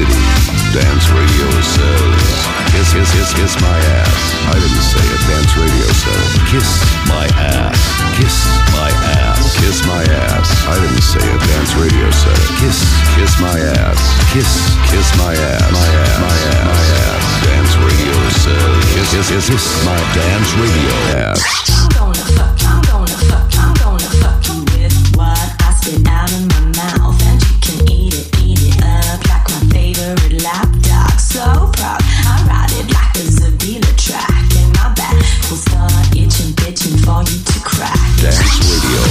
city. Dance Radio says, kiss my ass. I didn't say it. Dance Radio says, kiss my ass. Kiss my ass. Kiss my ass. I didn't say it. Dance Radio said it. Kiss my ass. Kiss my ass. My ass. My ass. My ass. Dance Radio says, kiss my Dance Radio ass. I'm gonna fuck you with what I spit out of my mouth, and you can eat it up like my favorite lap dog. So proud, I ride it like a Zabila track, and my back will start itching, bitching for you to crack. Dance Radio.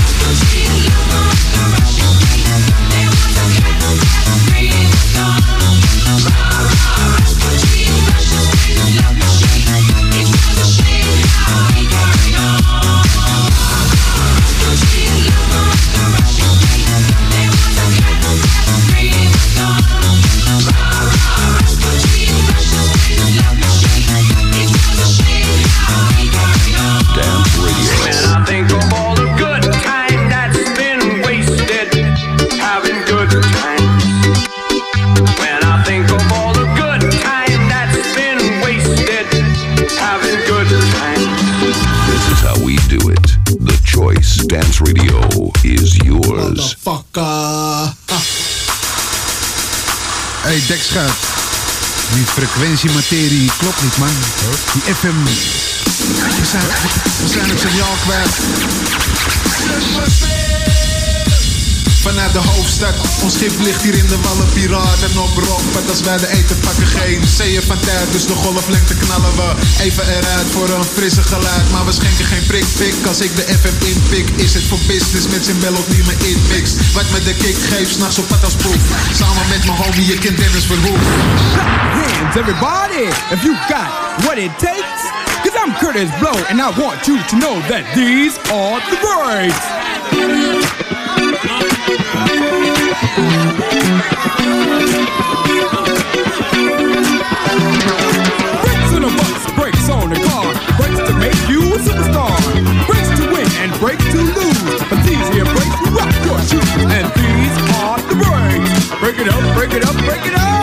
Dance Radio is yours. Motherfucker. Hey, dekschuit. Die frequentiematerie klopt niet, man. Die FM. We zijn het signaal kwijt. Vanuit de hoofdstad, ons schip ligt hier in de wallen, piraten op rock. Want als wij de eten pakken, geen zeeën van tijd, dus de golflengte knallen we even eruit voor een frisse geluid. Maar we schenken geen prik. Als ik de FM inpik, is het voor business met zijn melodie me inmix. Wat me de kick geeft, s'nachts op pad als proef. Samen met mijn homie, je kent Dennis Verhoef. Hands everybody, if you got what it takes. Cause I'm Curtis Blow and I want you to know that these are the words. Brakes on a bus, brakes on a car, brakes to make you a superstar, brakes to win and brakes to lose. But these here brakes will rock your shoes, and these are the brakes. Break it up, break it up, break it up.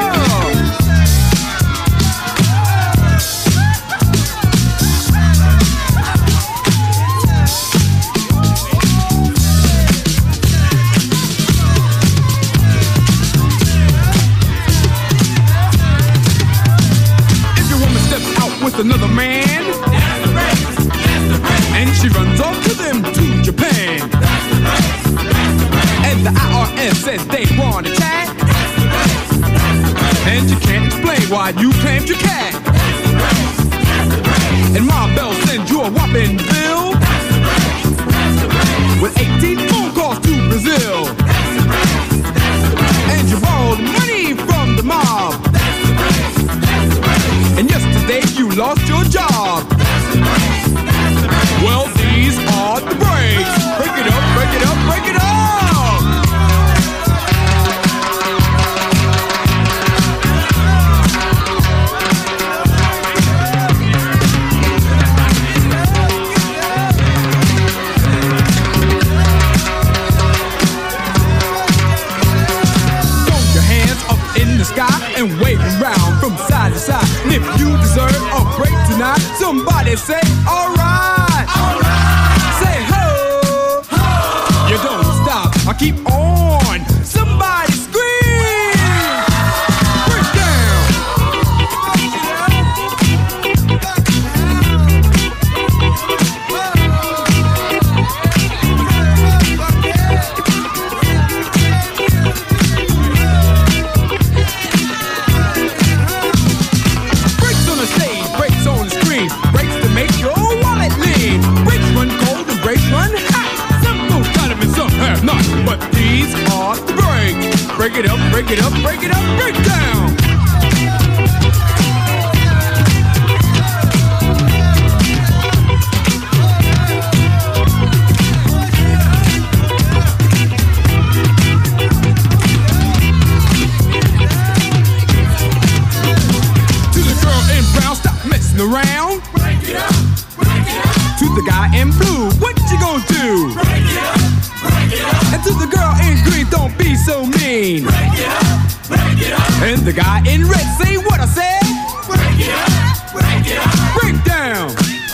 With another man, that's the race, that's the race. And she runs off to them to Japan, that's the race, that's the race. And the IRS says they want a chat, that's the race, that's the race. And you can't explain why you claimed your cat, that's the race, that's the race. And Ma Bell sends you a whopping bill, that's the race, that's the race. With 18 phone calls to Brazil, that's the race, that's the race. And you borrowed money from the mob, that's the race, that's the race. And yesterday you lost your job. That's the race, that's the race. Well, these are the breaks. Break it up, break it up, break it up. Throw your hands up in the sky and wave around from side to side. And if you deserve a break tonight, somebody say, alright, alright. Say ho, ho. You don't stop, I keep on. Somebody scream, break down. Breaks on the stage, breaks on the screen, breaks to make your wallet lean. Breaks run cold and breaks run hot. Some folks got them and some have not, but these are the breaks. Break it up, break it up, break it up, break down. To the girl in brown, stop messing around. Break it up, break it up. To the guy in blue, what you gonna do? Break it up, break it up. And to the girl in green, don't be so mean. Break it up, break it up. And Then the guy in red say what I said. Break it up, break it up, break down.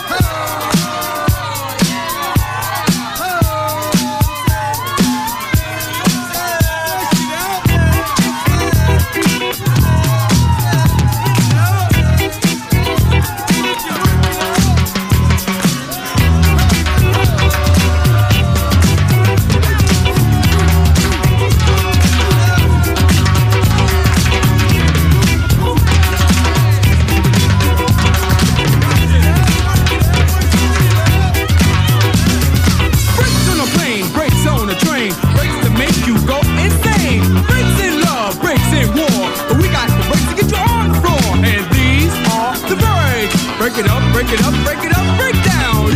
Break it up, break it up, break it up, break down.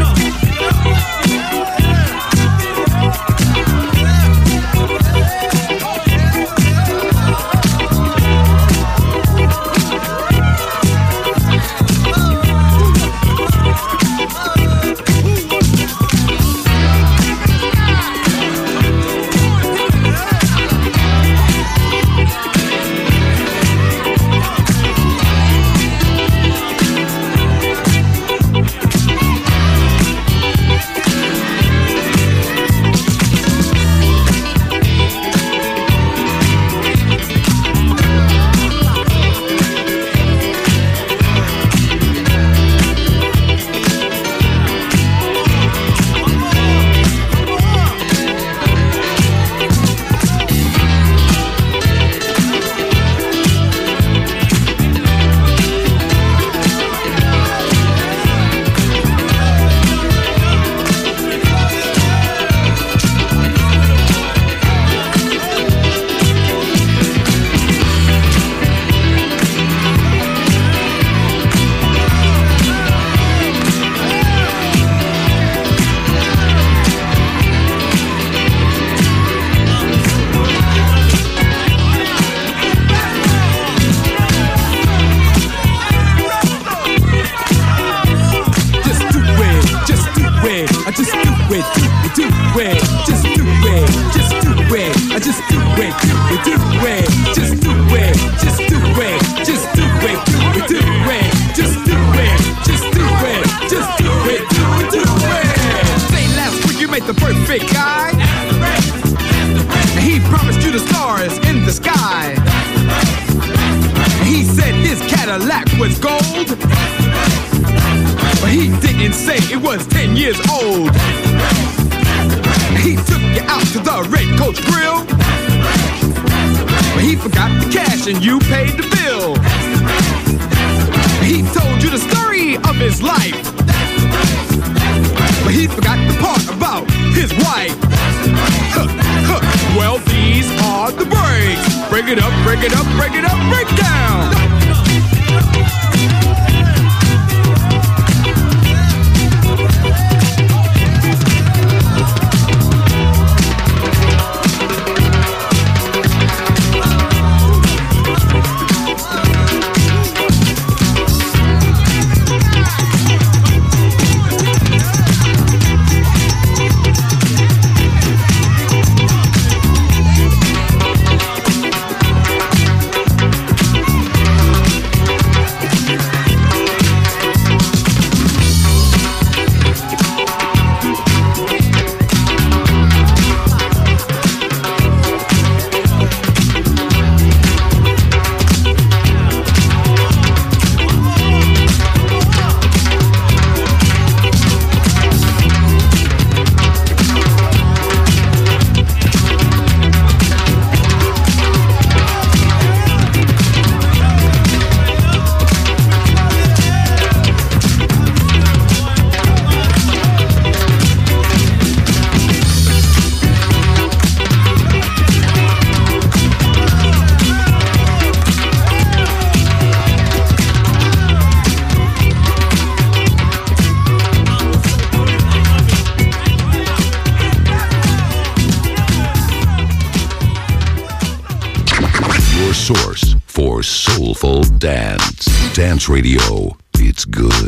Source for soulful dance. Dance Radio. It's good.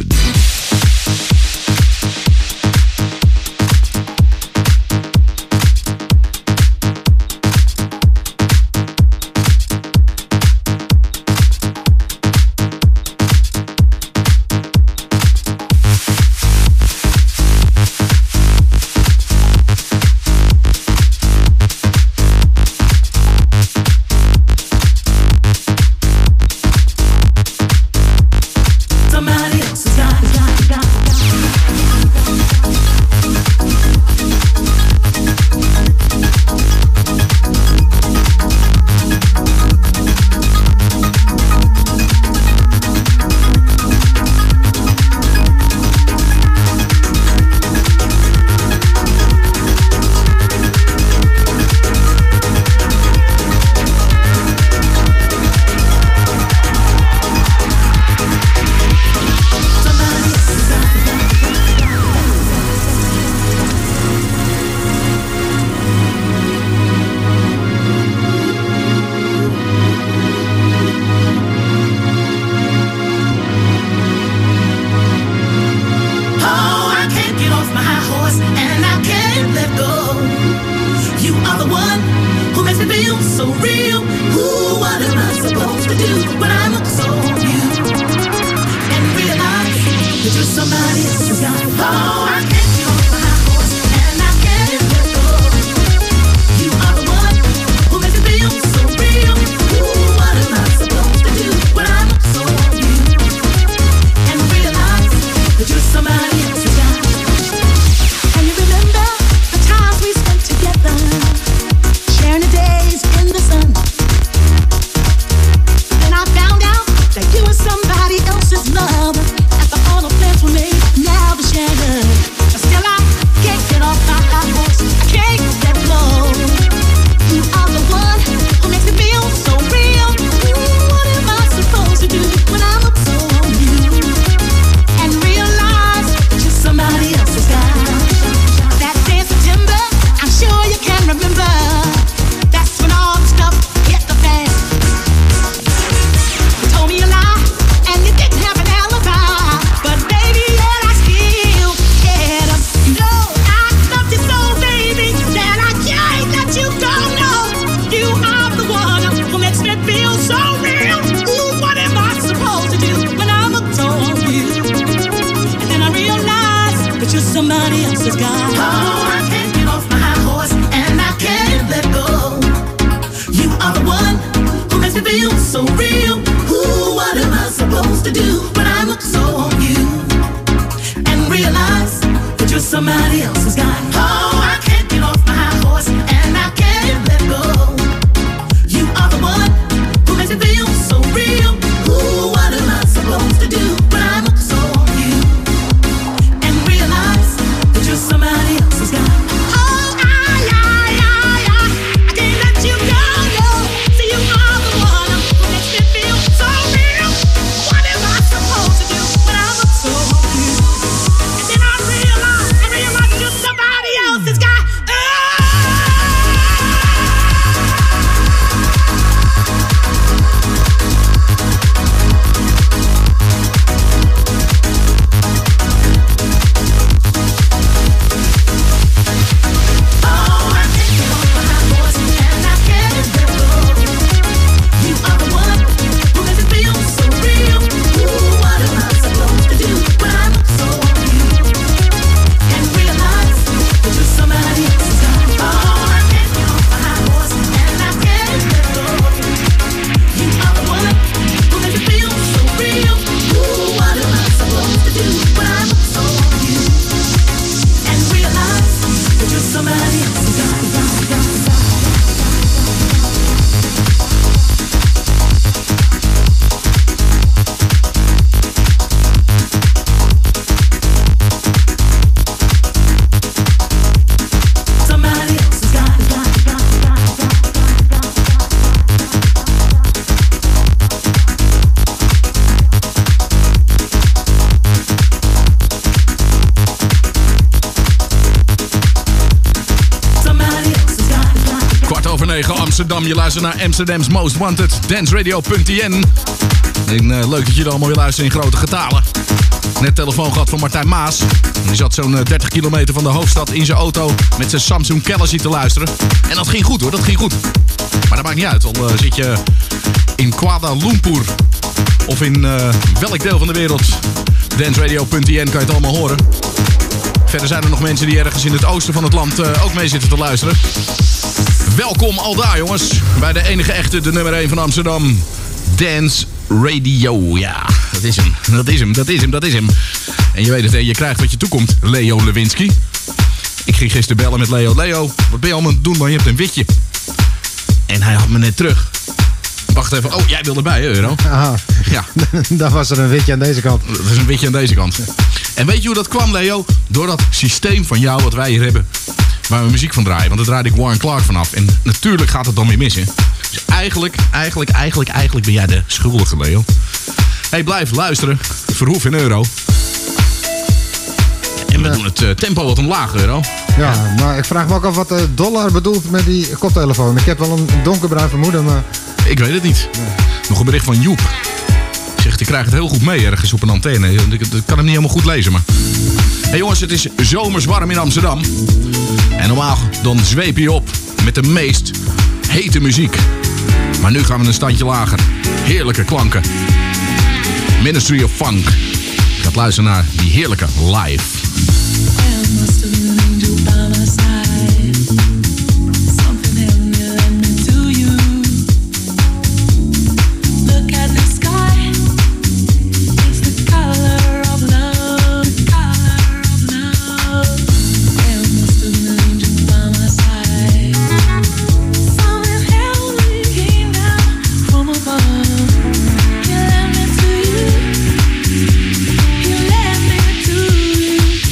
feel so real. Ooh, what am I supposed to do when I look so on you and realize that you're somebody else's guy? Oh, I can't get off my horse and I can't let go. You are the one who makes me feel so real. Ooh, what am I supposed to do when I look so on you and realize that you're somebody else's guy? And you remember the times we spent together, sharing the days in the sun. Then I found out that you were somebody else's love. After all the plans were made, now they're shattered. But still I can't get off my high horse. I can't let go. You are the one who makes me feel so real. Ooh, what am I supposed to do when I look so on you and realize that you're somebody else's guy? That day in September, I'm sure you can remember. That's when all the stuff hit the fan. You told me a lie, and you didn't have an alibi. But baby, yet I still get up. No, I love you so, baby, that I can't let you go. No, you are the one who makes me feel so real. Ooh, what am I supposed to do when I look so on you? And then I realize that you're somebody else's guy. Oh, I can't get off my high horse and I can't let go. You are the one who makes me feel so real. Ooh, what am I supposed to do when I look so on you and realize that you're somebody else's guy? Oh, I can't get off my high horse and I can't let go. You are the one who makes me feel so real. Ooh, what am I supposed to do when I look so on you and realize that you're somebody else's guy? Oh, I can't let you go, no. See, you are the one who makes me feel so real. What am I supposed to do when I look so on you? And then I realize you're somebody else's guy. Amsterdam, je luistert naar Amsterdam's Most Wanted, danceradio.nl. En leuk dat jullie allemaal weer luisteren in grote getalen. Net telefoon gehad van Martijn Maas. Die zat zo'n 30 kilometer van de hoofdstad in zijn auto met zijn Samsung Galaxy te luisteren. En dat ging goed hoor, dat ging goed. Maar dat maakt niet uit, al zit je in Kuala Lumpur of in welk deel van de wereld. Danceradio.nl kan je het allemaal horen. Verder zijn er nog mensen die ergens in het oosten van het land ook mee zitten te luisteren. Welkom al daar jongens, bij de enige echte, de nummer 1 van Amsterdam. Dance Radio, ja, dat is hem, dat is hem, dat is hem, dat is hem. En je weet het, je krijgt wat je toekomt, Leo Lewinsky. Ik ging gisteren bellen met Leo. Leo, wat ben je allemaal aan het doen man, je hebt een witje. En hij had me net terug. Wacht even, oh, jij wil erbij hè, Euro? Aha, ja. Dan was er een witje aan deze kant. Dat is een witje aan deze kant. En weet je hoe dat kwam, Leo? Door dat systeem van jou wat wij hier hebben. Waar we muziek van draaien. Want daar draaide ik Warren Clark vanaf. En natuurlijk gaat het dan weer mis, hè. Dus eigenlijk ben jij de schuldige, Leo. Hey, blijf luisteren. Verhoef in Euro. En we doen het tempo wat omlaag, Euro. Ja, maar ik vraag me ook af wat de dollar bedoelt met die koptelefoon. Ik heb wel een donkerbruin vermoeden, maar... Ik weet het niet. Nee. Nog een bericht van Joep. Zegt, ik krijg het heel goed mee ergens op een antenne. Ik kan hem niet helemaal goed lezen, maar... Hey jongens, het is zomers warm in Amsterdam. En normaal dan zweep je op met de meest hete muziek. Maar nu gaan we een standje lager. Heerlijke klanken. Ministry of Funk. Je gaat luisteren naar die heerlijke live. You let me to you.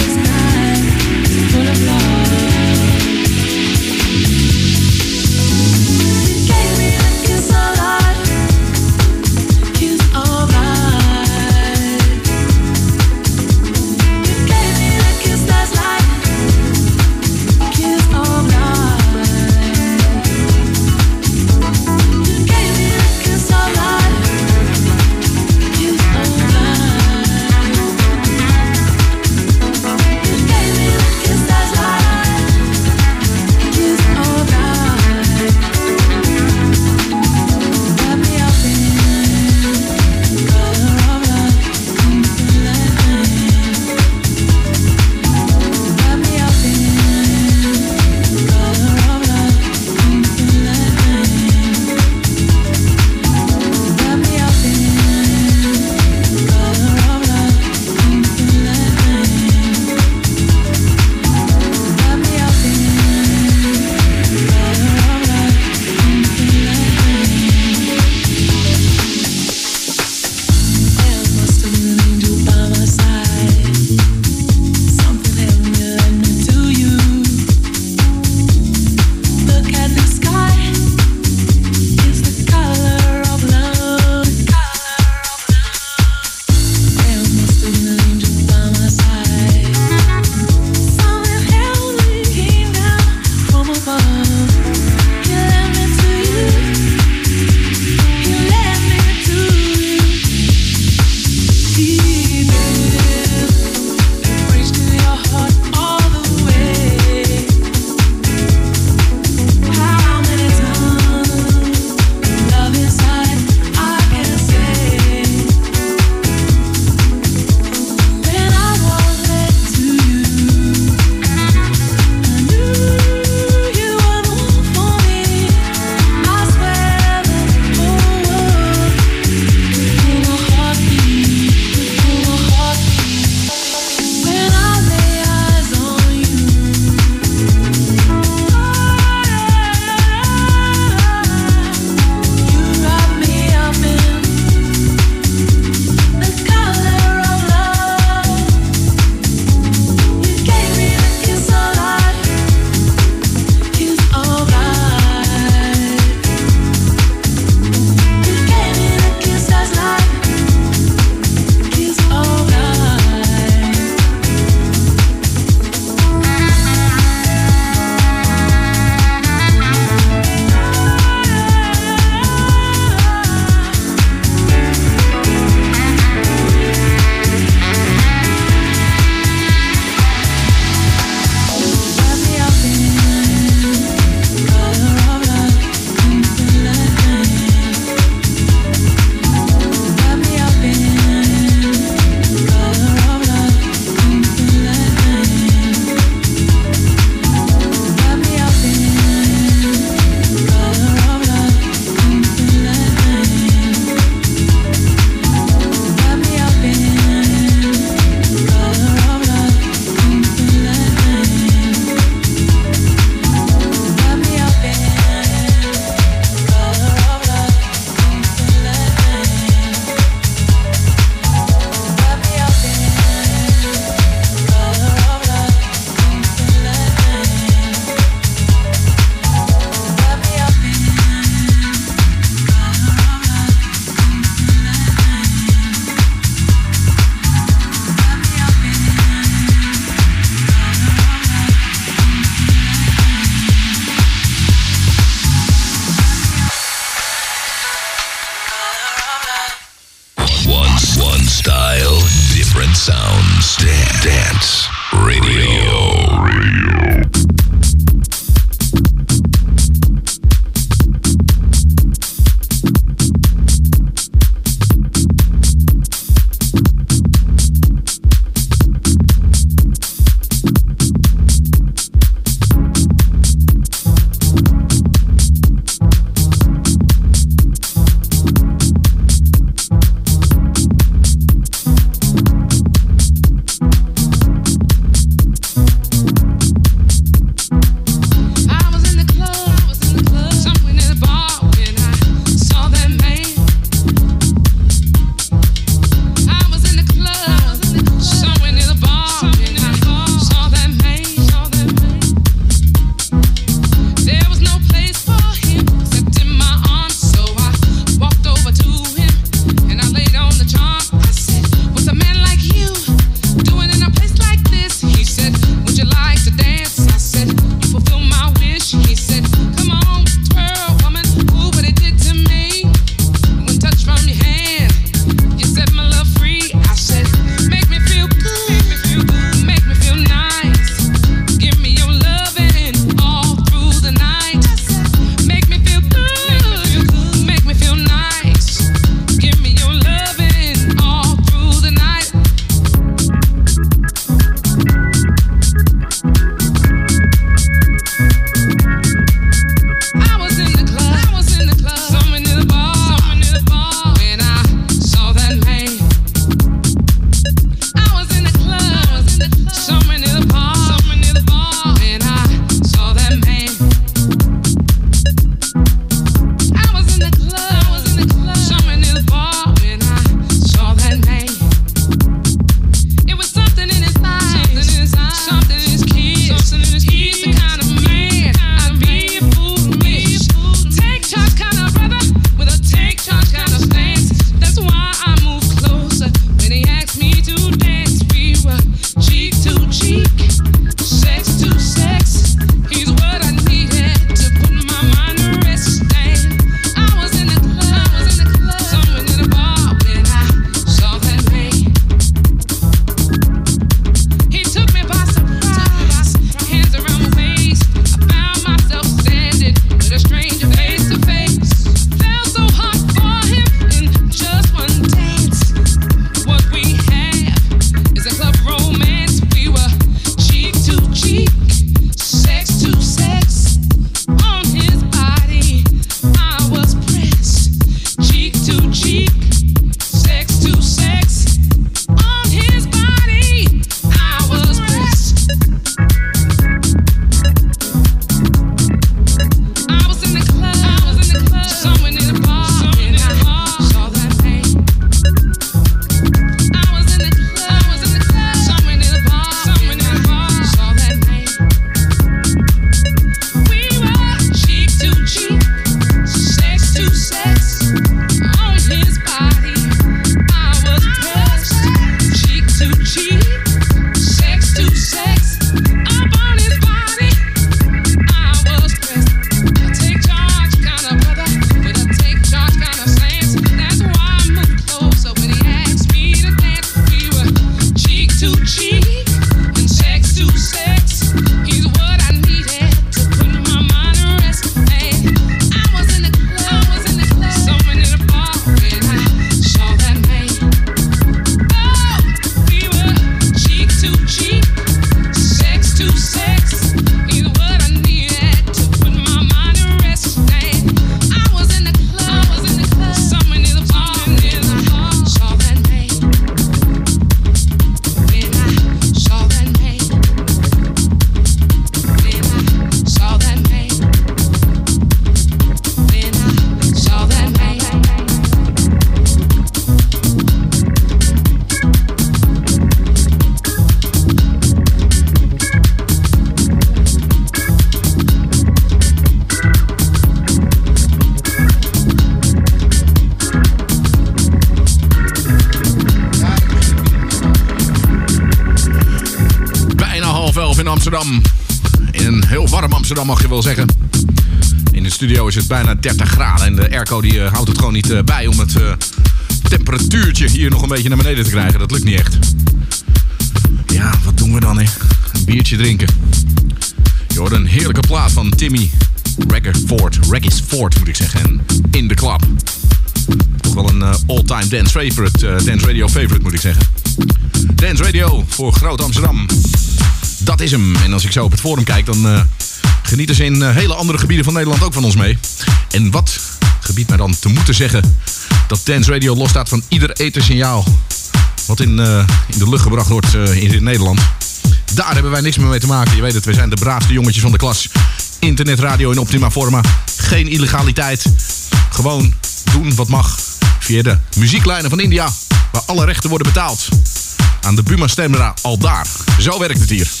Amsterdam. In een heel warm Amsterdam mag je wel zeggen. In de studio is het bijna 30 graden. En de airco die houdt het gewoon niet bij om het temperatuurtje hier nog een beetje naar beneden te krijgen. Dat lukt niet echt. Ja, wat doen we dan, hè? Een biertje drinken. Je hoort een heerlijke plaat van Timmy Reggisford moet ik zeggen. En In The Club. Toch wel een all-time dance radio favorite moet ik zeggen. Dance Radio voor Groot Amsterdam. Dat is hem. En als ik zo op het forum kijk, dan genieten ze in hele andere gebieden van Nederland ook van ons mee. En wat gebiedt mij dan te moeten zeggen dat Dance Radio losstaat van ieder ethersignaal wat in de lucht gebracht wordt in Nederland. Daar hebben wij niks meer mee te maken. Je weet het, wij zijn de braafste jongetjes van de klas. Internetradio in optima forma. Geen illegaliteit. Gewoon doen wat mag via de muzieklijnen van India, waar alle rechten worden betaald. Aan de Buma Stemra al daar. Zo werkt het hier.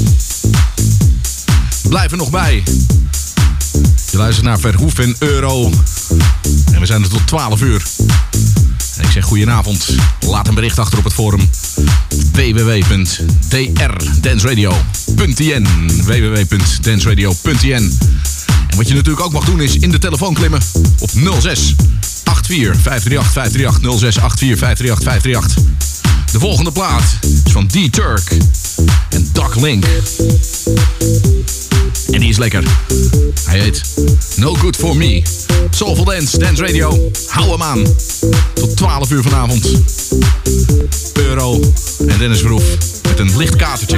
Blijf er nog bij. Je luistert naar Verhoef en Euro. En we zijn er tot 12 uur. En ik zeg goedenavond. Laat een bericht achter op het forum. www.drdanceradio.nl www.danceradio.nl. En wat je natuurlijk ook mag doen is in de telefoon klimmen op 06 84 538 538 06 84 538 538. De volgende plaat is van D-Turk en Doc Link. En die is lekker. Hij heet No Good For Me. Soulful Dance, Dance Radio. Hou hem aan. Tot 12 uur vanavond. Euro en Dennis Verhoef met een licht katertje.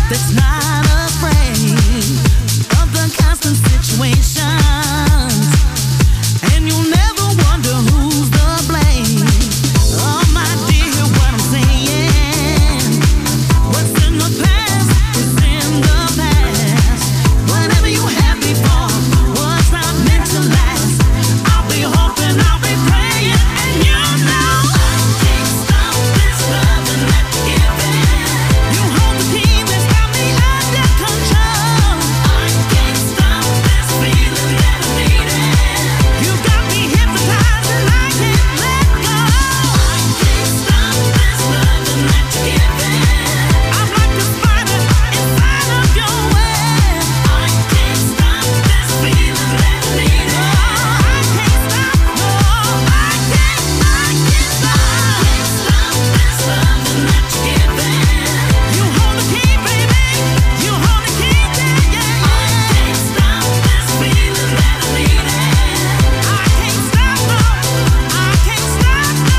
that's not afraid of the constant situations, and you'll never wonder who's the blame. Oh my dear, what I'm saying, what's in the past is in the past. Whatever you had before was not meant to last. I'll be hoping, I'll be praying, and you know I can't stop this loving that you're giving. You hold the key that's got me under control. I can't stop this feeling that I'm needing. You got me hypnotized and I can't let go. I can't stop this loving that you're giving. I'm like a spider inside of your web. I can't stop this feeling that I'm needing. I can't stop, no, I can't stop this loving that you're giving. You hold the key, baby. You hold the key, yeah, yeah. I can't stop this feeling that I'm needing. I can't stop, no, I can't stop, no.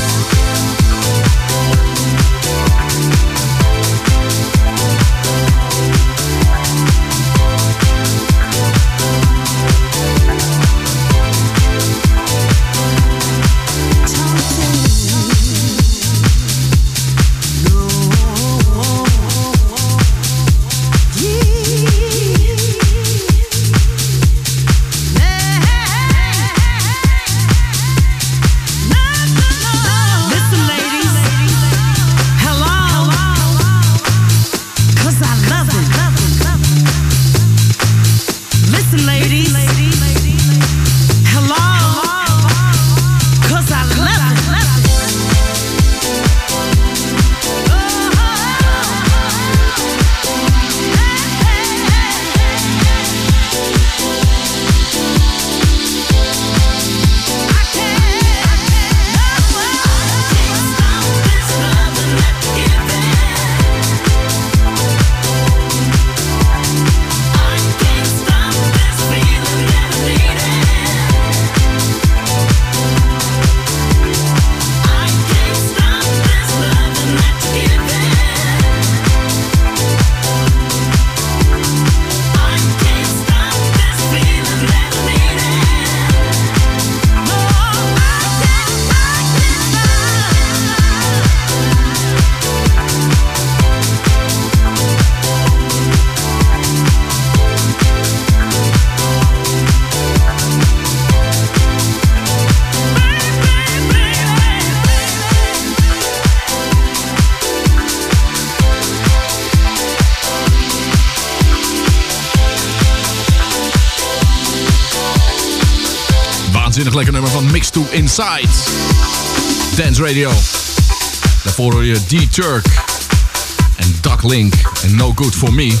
Listen, ladies, hello, 'cause I love it. Listen, ladies, hello, 'cause I love it. Waanzinnig lekker nummer van Mix to Inside. Dance Radio. Daarvoor hoor je D-Turk en Duck Link en No Good For Me.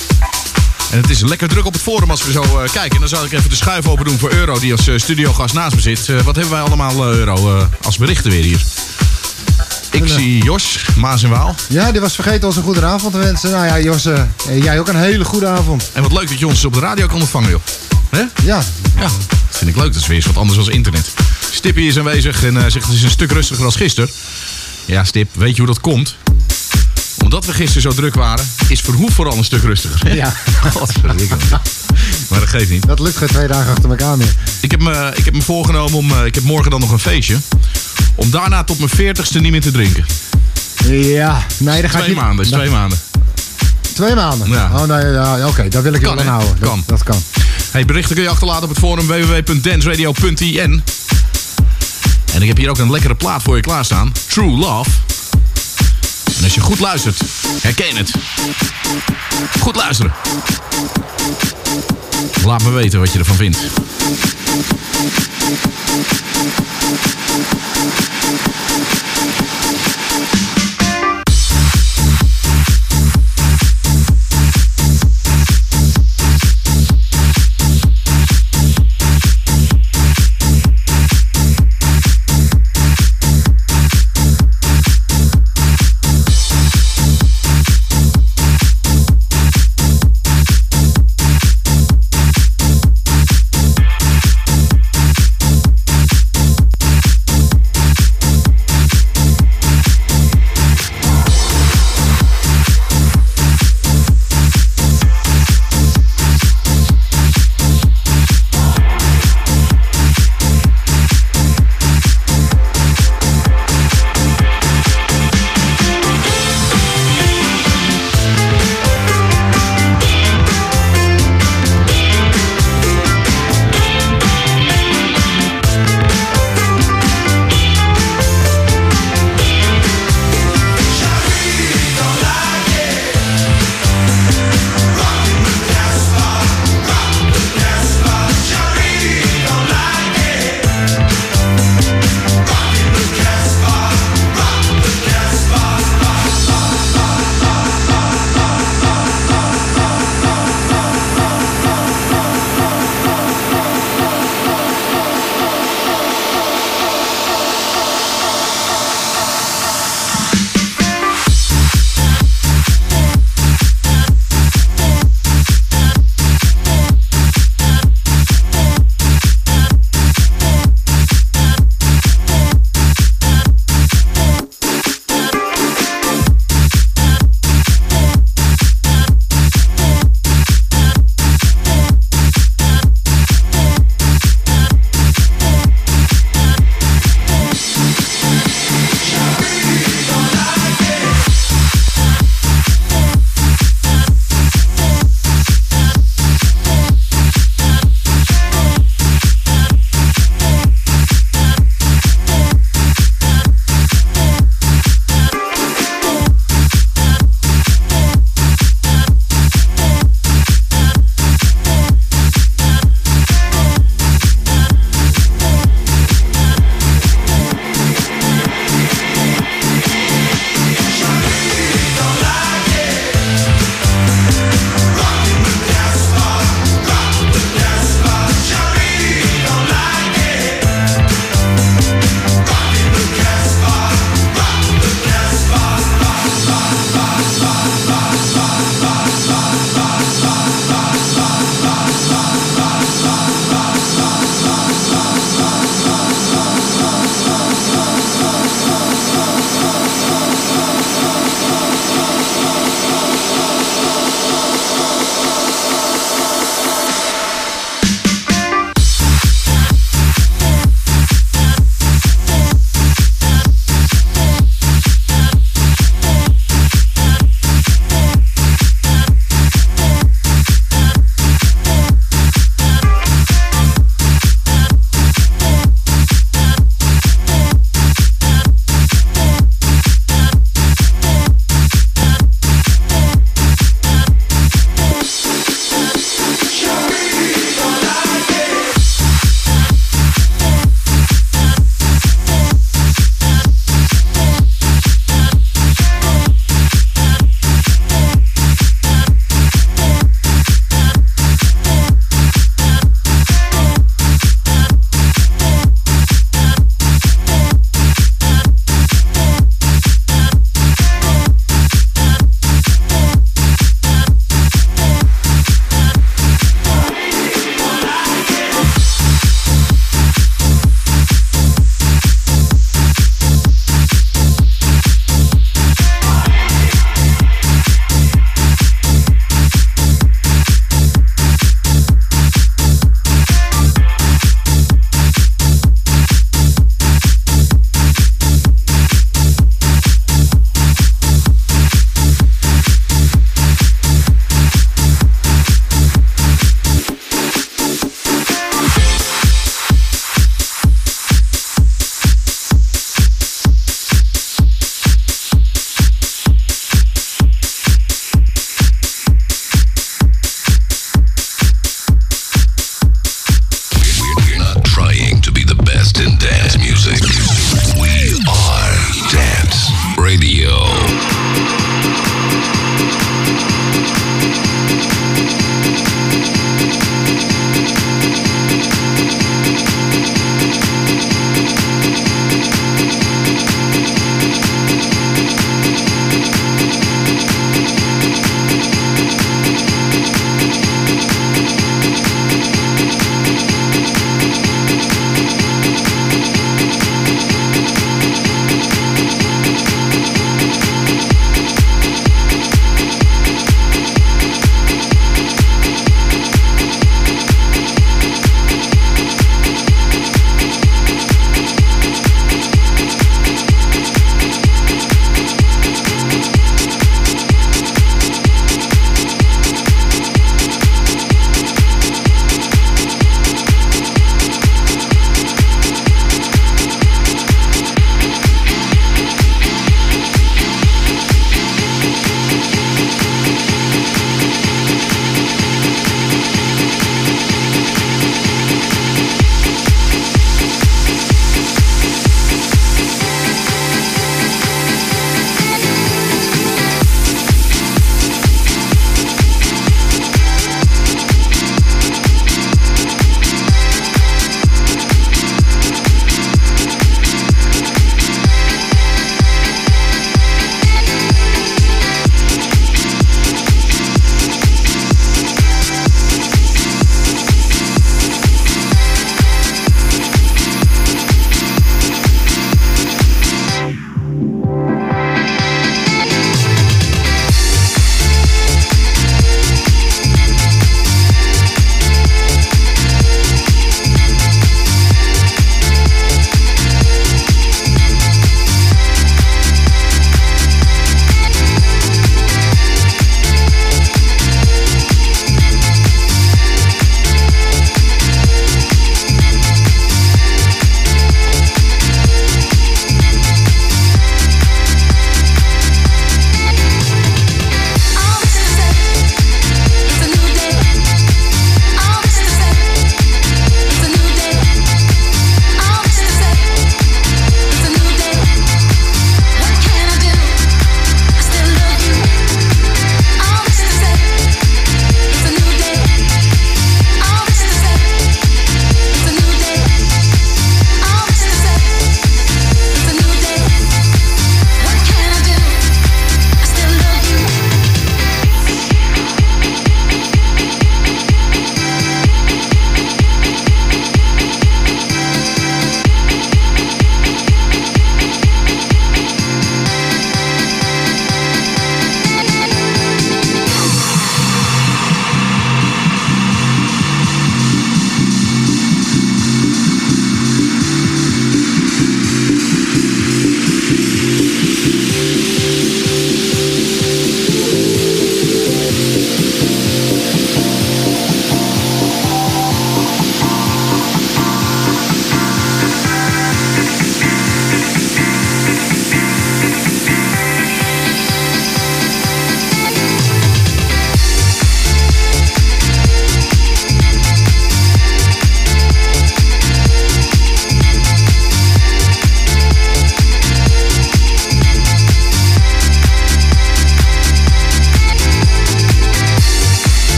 En het is lekker druk op het forum als we zo kijken. En dan zal ik even de schuif open doen voor Euro, die als studiogast naast me zit. Wat hebben wij allemaal, Euro, als berichten weer hier? Ik zie Jos, Maas en Waal. Ja, die was vergeten ons een goede avond te wensen. Nou ja, Jos, jij ook een hele goede avond. En wat leuk dat je ons op de radio kan ontvangen, joh. Hè? Ja. Ja, dat vind ik leuk. Dat is weer eens wat anders dan internet. Stippie is aanwezig en zegt het is een stuk rustiger als gisteren. Ja, Stip, weet je hoe dat komt? Omdat we gisteren zo druk waren, is Verhoef vooral een stuk rustiger. Ja. Godverdikke. Maar dat geeft niet. Dat lukt geen 2 dagen achter elkaar meer. Ik heb me voorgenomen om... ik heb morgen dan nog een feestje. Om daarna tot mijn 40ste niet meer te drinken. Ja. Nee, dat ga ik 2 niet... maanden, is 2 maanden. 2 maanden? Ja. Oh, nee, ja, oké, dat wil ik Kan, wel hè? aanhouden. Kan. Dat kan. Hey, berichten kun je achterlaten op het forum www.danceradio.in. En ik heb hier ook een lekkere plaat voor je klaarstaan. True Love. En als je goed luistert, herken je het. Goed luisteren. Laat me weten wat je ervan vindt.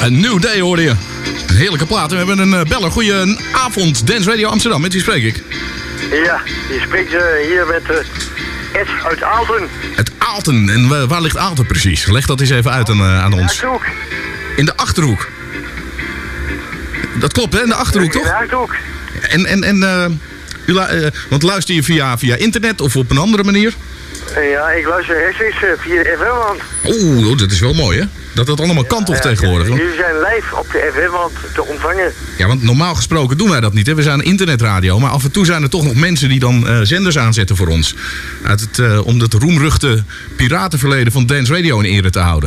Een New Day hoorde je. Een heerlijke plaat. We hebben een beller. Goedenavond, Dance Radio Amsterdam. Met wie spreek ik? Ja, je spreekt hier met Ed uit Aalten. Het Aalten. En waar ligt Aalten precies? Leg dat eens even uit aan ons. Achterhoek. In de Achterhoek. Dat klopt, hè? In de Achterhoek, In de toch? Achterhoek. Want luister je via internet of op een andere manier? Ja, ik luister rechtstreeks via de FM-wand. Oeh, dat is wel mooi, hè? Dat het allemaal kan toch tegenwoordig? Ja, jullie zijn live op de FM-wand te ontvangen. Ja, want normaal gesproken doen wij dat niet, hè? We zijn een internetradio, maar af en toe zijn er toch nog mensen die dan zenders aanzetten voor ons. Om het roemruchte piratenverleden van Dance Radio in ere te houden.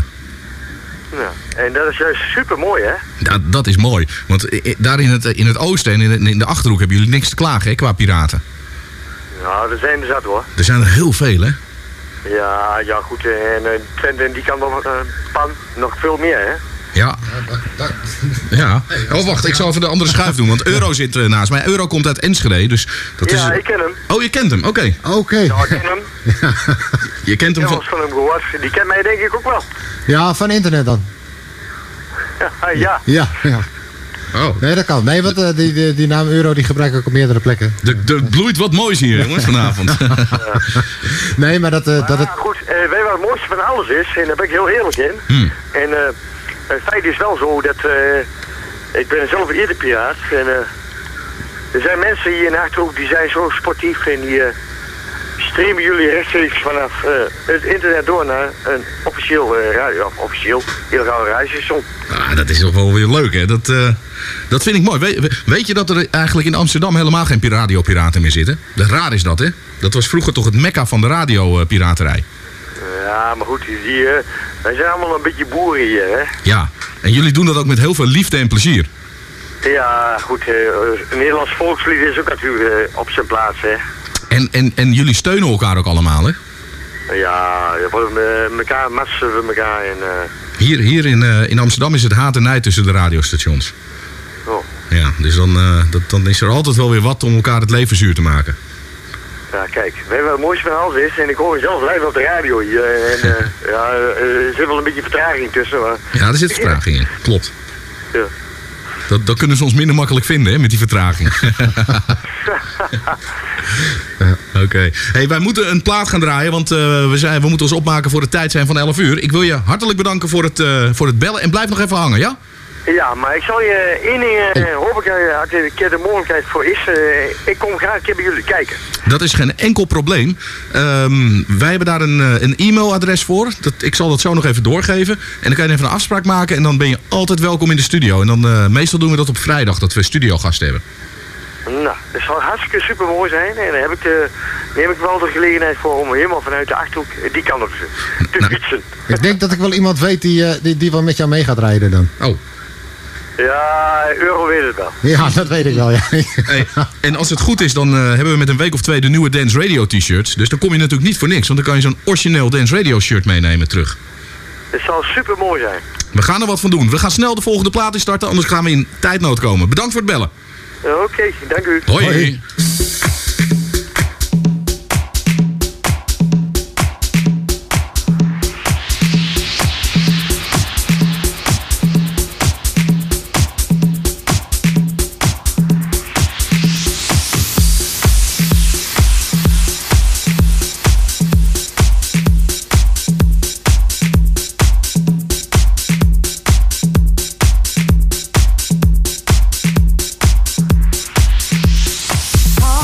Ja, en dat is juist super mooi, hè? Dat is mooi, want daar in het oosten en in de Achterhoek hebben jullie niks te klagen, hè, qua piraten. Nou, er zijn er zat, hoor. Er zijn er heel veel, hè? Ja, goed. En Twente, die kan nog veel meer, hè? Ja. Ja. Oh, wacht, ik zal even de andere schuif doen, want Euro zit naast mij. Euro komt uit Enschede, dus dat is... Ja, ik ken hem. Oh, je kent hem, oké. Ja, ik ken hem. Je kent hem Ik heb van hem gehoord. Die kent mij denk ik ook wel. Ja, van internet dan. Ja. Ja. Oh. Nee, dat kan. Nee, want die naam Euro die gebruik ik op meerdere plekken. Er bloeit wat moois hier, jongens, vanavond. Nee, maar dat Goed, weet je wat het mooiste van alles is? En daar ben ik heel eerlijk in. En het feit is wel zo dat... ik ben zelf eerder piraat. En er zijn mensen hier in de Achterhoek die zijn zo sportief en die streamen jullie rechtstreeks vanaf het internet door naar een officieel illegaal radiostation. Ah, dat is toch wel weer leuk, hè? Dat vind ik mooi. Weet je dat er eigenlijk in Amsterdam helemaal geen radiopiraten meer zitten? Raar is dat, hè? Dat was vroeger toch het mekka van de radiopiraterij. Ja, maar goed, wij zijn allemaal een beetje boeren hier, hè? Ja, en jullie doen dat ook met heel veel liefde en plezier. Ja, goed, een Nederlands volkslied is ook natuurlijk op zijn plaats, hè? En jullie steunen elkaar ook allemaal, hè? Ja, elkaar matsen we elkaar en... Hier in Amsterdam is het haat en nijd tussen de radiostations. Oh. Ja, dus dan is er altijd wel weer wat om elkaar het leven zuur te maken. Ja, kijk, weet je wat het mooiste van alles is? En ik hoor mezelf live op de radio hier. En er zit wel een beetje vertraging tussen, maar... Ja, er zit vertraging in, klopt. Ja. Dat kunnen ze ons minder makkelijk vinden, hè, met die vertraging. Oké. Hey, wij moeten een plaat gaan draaien, want we moeten ons opmaken voor het tijd zijn van 11 uur. Ik wil je hartelijk bedanken voor het bellen en blijf nog even hangen, ja? Ja, maar ik zal je één ding, hoop ik dat er een keer de mogelijkheid voor is. Ik kom graag een keer bij jullie kijken. Dat is geen enkel probleem. Wij hebben daar een e-mailadres voor. Ik zal dat zo nog even doorgeven. En dan kan je even een afspraak maken en dan ben je altijd welkom in de studio. En dan meestal doen we dat op vrijdag, dat we studiogasten hebben. Nou, dat zal hartstikke super mooi zijn. En dan neem ik wel de gelegenheid voor om helemaal vanuit de Achterhoek die kant op te fietsen. ik denk dat ik wel iemand weet die wel met jou mee gaat rijden dan. Oh. Ja, Euro weet het wel. Ja, dat weet ik wel, ja. Hey, en als het goed is, dan hebben we met een week of 2 de nieuwe Dance Radio t-shirts. Dus dan kom je natuurlijk niet voor niks, want dan kan je zo'n origineel Dance Radio shirt meenemen terug. Het zal super mooi zijn. We gaan er wat van doen. We gaan snel de volgende plaat instarten, anders gaan we in tijdnood komen. Bedankt voor het bellen. Oké, dank u. Hoi. Hoi. All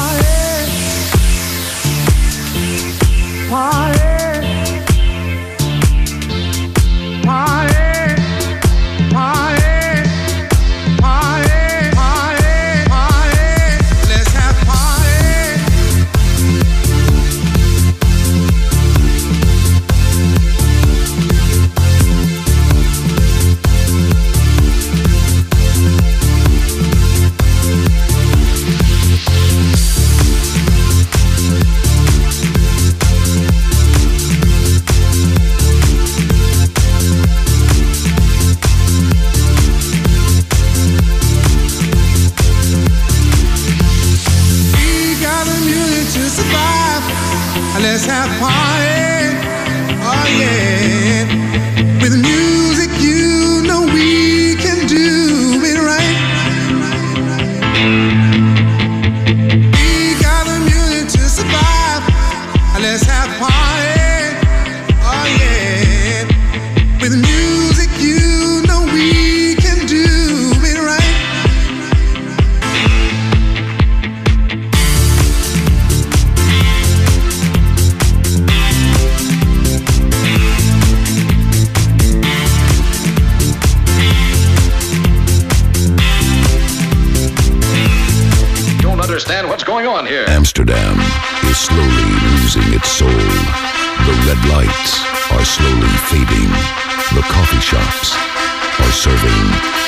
understand what's going on here. Amsterdam is slowly losing its soul. The red lights are slowly fading. The coffee shops are serving